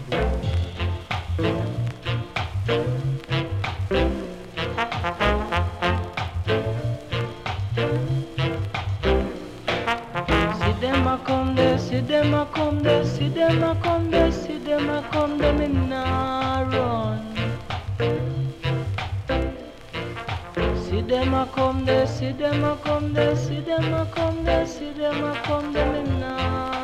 them a come there, see them a come there, see them a come there, see them a come there, me nah run. See them a come there, see them a come there, see them a come there, see them a come there, me nah